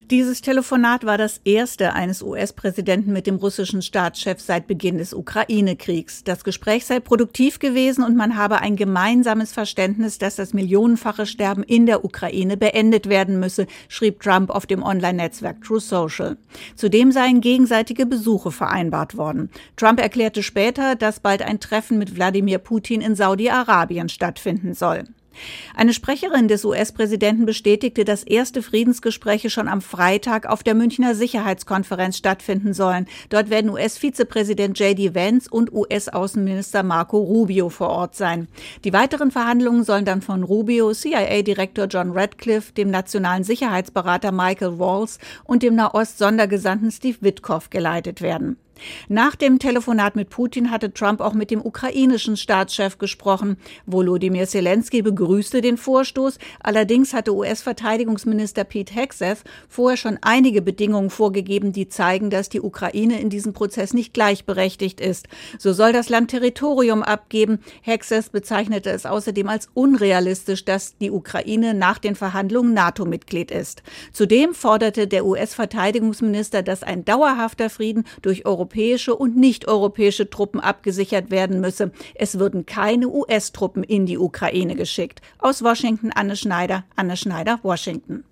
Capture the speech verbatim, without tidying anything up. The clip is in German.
Dieses Telefonat war das erste eines U S-Präsidenten mit dem russischen Staatschef seit Beginn des Ukraine-Kriegs. Das Gespräch sei produktiv gewesen und man habe ein gemeinsames Verständnis, dass das millionenfache Sterben in der Ukraine beendet werden müsse, schrieb Trump auf dem Online-Netzwerk Truth Social. Zudem seien gegenseitige Besuche vereinbart worden. Trump erklärte später, dass bald ein Treffen mit Wladimir Putin in Saudi-Arabien stattfinden soll. Eine Sprecherin des U S-Präsidenten bestätigte, dass erste Friedensgespräche schon am Freitag auf der Münchner Sicherheitskonferenz stattfinden sollen. Dort werden U S-Vizepräsident J D Vance und U S-Außenminister Marco Rubio vor Ort sein. Die weiteren Verhandlungen sollen dann von Rubio, C I A-Direktor John Ratcliffe, dem nationalen Sicherheitsberater Michael Waltz und dem Nahost-Sondergesandten Steve Witkoff geleitet werden. Nach dem Telefonat mit Putin hatte Trump auch mit dem ukrainischen Staatschef gesprochen. Volodymyr Zelensky begrüßte den Vorstoß. Allerdings hatte U S-Verteidigungsminister Pete Hegseth vorher schon einige Bedingungen vorgegeben, die zeigen, dass die Ukraine in diesem Prozess nicht gleichberechtigt ist. So soll das Land Territorium abgeben. Hegseth bezeichnete es außerdem als unrealistisch, dass die Ukraine nach den Verhandlungen NATO-Mitglied ist. Zudem forderte der U S-Verteidigungsminister, dass ein dauerhafter Frieden durch europäische europäische und nicht-europäische Truppen abgesichert werden müsse. Es würden keine U S-Truppen in die Ukraine geschickt. Aus Washington Anne Schneider. Anne Schneider, Washington.